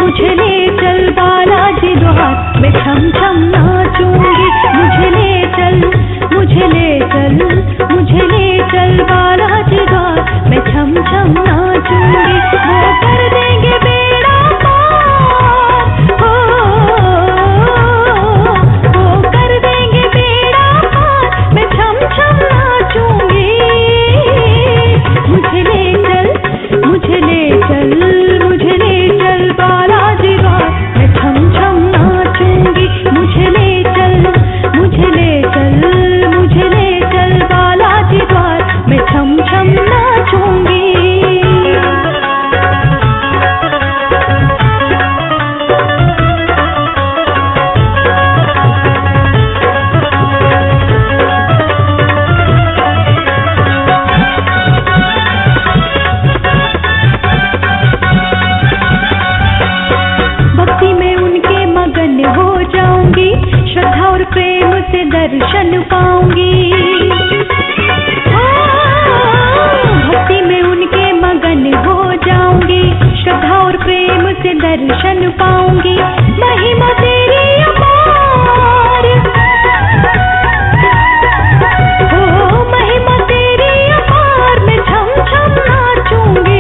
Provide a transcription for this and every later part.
मुझे ले चल बालाजी द्वार, मैं छम छम नाचूंगी। मुझे ले चल, मुझे ले चल, मुझे ले चल बालाजी द्वार, मैं छम छम नाचूंगी। वो कर देंगे बेड़ा पार, हो वो कर देंगे बेड़ा पार, मैं छम छम नाचूंगी। मुझे ले चल, मुझे ले चल, मुझे ले चल बालाजी द्वार, मैं छम छम नाचूंगी। मुझे ले चल, मुझे ले चल, मुझे ले चल बालाजी द्वार, मैं छम छम नाचूंगी। भक्ति में उनके मगन हो जाऊंगी, श्रद्धा और प्रेम से दर्शन पाऊंगी। भक्ति में उनके मगन हो जाऊंगी, श्रद्धा और प्रेम से दर्शन पाऊंगी। महिमा तेरी अपार, हो महिमा तेरी अपार, मैं छम छम नाचूंगी।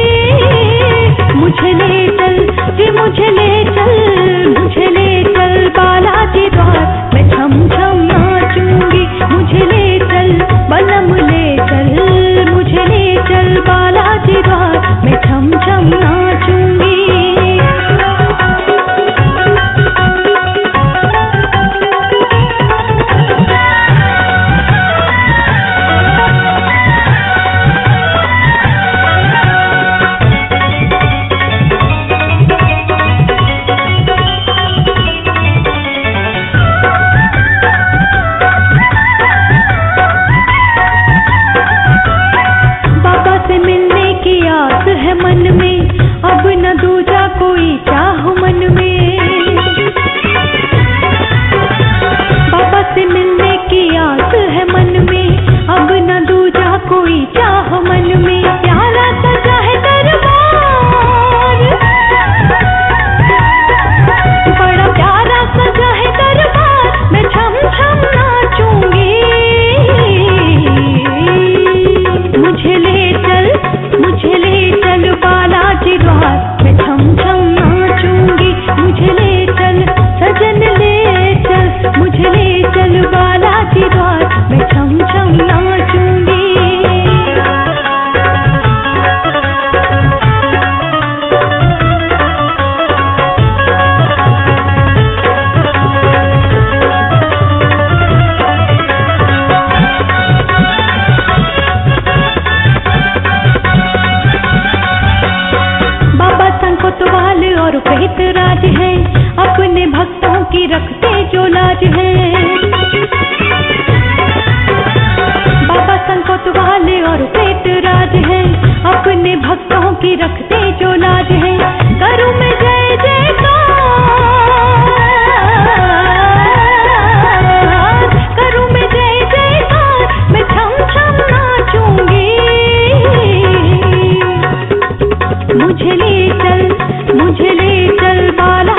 मुझे ले चल जी, मुझे ले चल, मुझे ले चल बालाजी द्वार, मैं छम छम नाचूंगी। मुझे ले चल बलम ले चल, मुझे ले चल बालाजी द्वार, मैं छम छम नाचूंगी। बाबा से मिलने की आस है मन में, अब न दूजा कोई चाह मन में। बाबा से मिलने की आस है मन में, अब न दूजा कोई चाह मन में। प्यारा सजा है दरबार, बड़ा प्यारा सजा है दरबार, मैं छम छम नाचूंगी। मुझे ले चल, मुझे ले चल बालाजी द्वार, मैं छम छम नाचूंगी। मुझे ले चल सजन ले चल, मुझे ले चल बालाजी द्वार, मैं छम छम नाचूंगी। बाबा संकोतवाल और प्रेत राज है, अपने भक्तों की रखते जो लाज है। बाबा संकोतवाल और प्रेत राज है, अपने भक्तों की रखते जो लाज है। करूं मैं जय जयकार, करूं मैं जय जयकार, मैं छम छम नाचूंगी। मुझे ले चल, मुझे ले चल बाला